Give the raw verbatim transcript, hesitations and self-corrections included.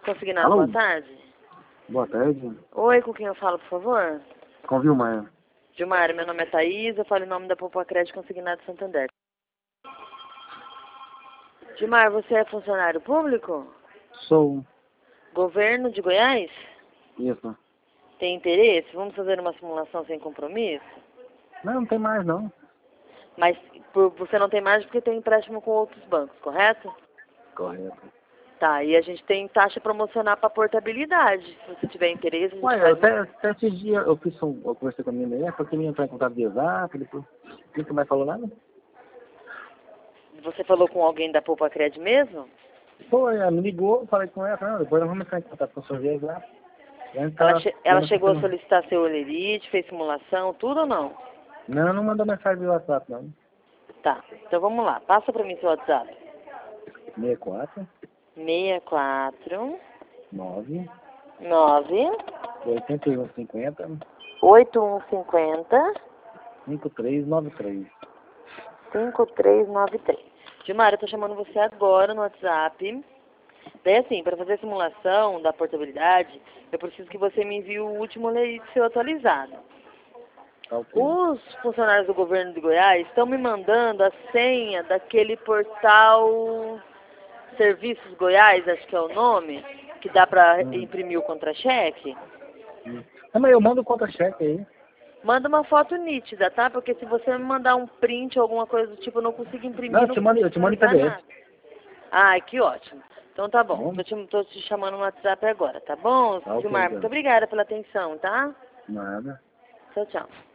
Consignado, Alô? boa tarde. Boa tarde. Oi, com quem eu falo, por favor? Com a Vilmar. Gilmar, meu nome é Thaís, eu falo em nome da Poupa Crédito Consignado Santander. Gilmar, você é funcionário público? Sou. Governo de Goiás? Isso. Tem interesse? Vamos fazer uma simulação sem compromisso? Não, não tem mais não. Mas por, você não tem margem porque tem empréstimo com outros bancos, correto? Correto. Tá, e a gente tem taxa promocional para portabilidade. Se você tiver interesse, a gente Ué, faz... até, até esses dias eu fiz um, eu conversei com a minha mulher, porque ele ia entrar em contato de exato, depois. Nunca mais falou nada? Você falou com alguém da Poupa Crédito mesmo? Foi, ela me ligou, falei com ela, falei, não, depois nós vamos entrar em contato com o senhor de exato. Ela, che ela chegou a solicitar seu olerite, fez simulação, tudo ou não? Não, não mandou mensagem do WhatsApp não. Tá, então vamos lá. Passa para mim seu WhatsApp. sessenta e quatro, seis quatro nove, nove oitenta e um, cinquenta, oito um cinco zero cinco três nove três. cinco três nove três. Gilmar, eu tô chamando você agora no WhatsApp. Daí assim, para fazer a simulação da portabilidade, eu preciso que você me envie o último olerite seu atualizado. Ok. Os funcionários do governo de Goiás estão me mandando a senha daquele portal Serviços Goiás, acho que é o nome, que dá para Hum. imprimir o contra-cheque. Hum. Ah, mas eu mando o contra-cheque aí. Manda uma foto nítida, tá? Porque se você me mandar um print ou alguma coisa do tipo, eu não consigo imprimir. Não, eu não te mando, eu te mando em P D F. nada. Ah, que ótimo. Então tá bom. Bom. Tô te, tô te chamando no WhatsApp agora, tá bom, Tá ok, Gilmar? Muito então. obrigada pela atenção, tá? Nada. Tchau, tchau.